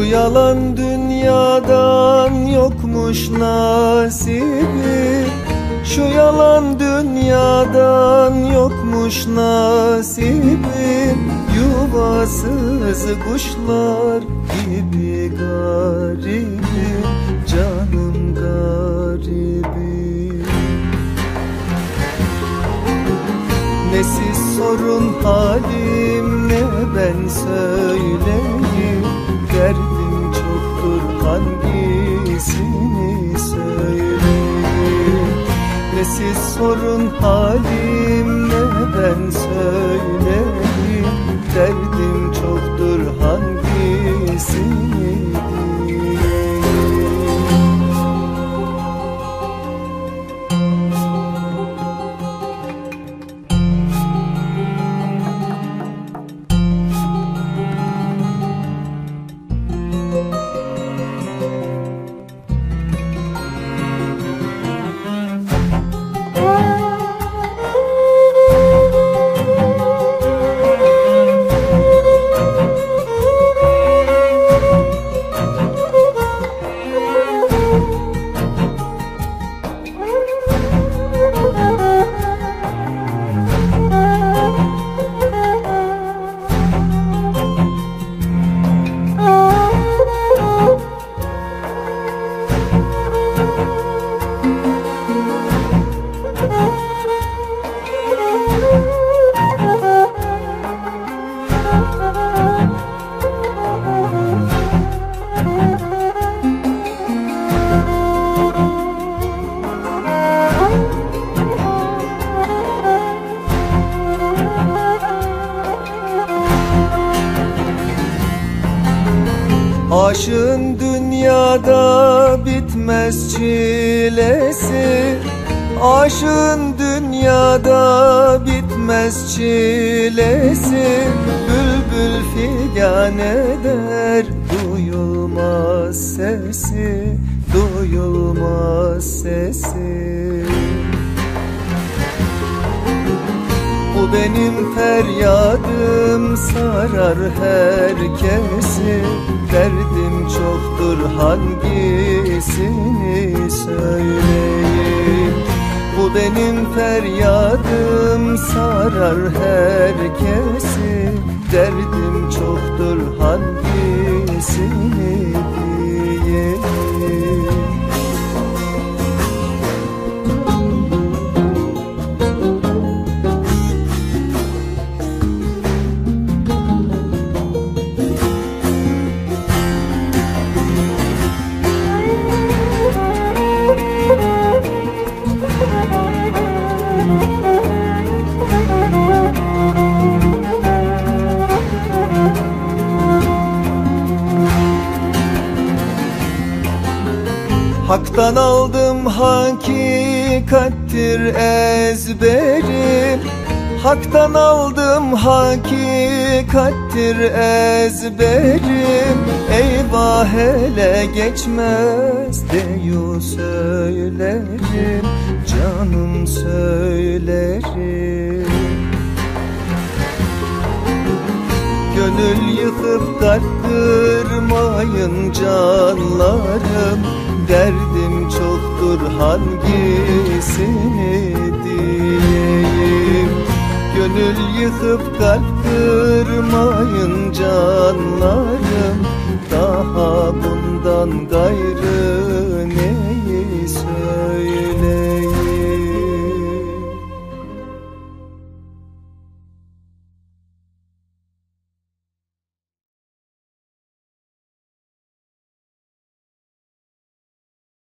yalan dünyadan yokmuş nasibi, şu yalan dünyadan yokmuş nasibi. Yuvasız kuşlar gibi garibim, canım garibim. Ne siz sorun halim, ne ben söyleyeyim. Derdim çoktur, hangisini söyleyeyim. Ne siz sorun halim, ne ben söyleyeyim. Derdim çoktur, hangisini diyeyim. Aşığın dünyada bitmez çilesi, aşığın dünyada bitmez çilesi. Bülbül figan eder, duyulmaz sesi, duyulmaz sesi. Bu benim feryadım sarar herkesi. Derdim çoktur, hangisini söyleyeyim. Bu benim feryadım sarar herkesi. Derdim çoktur, hangisini diyeyim. Hak'tan aldım hakikattir ezberim, Hak'tan aldım hakikattir ezberim. Eyvah hele geçmez deyu söylerim, canım söylerim. Gönül yıkıp kalp kırmayın canlarım. Derdim çoktur, hangisini diyeyim. Gönül yıkıp kalp kırmayın canlarım. Daha bundan gayrı ne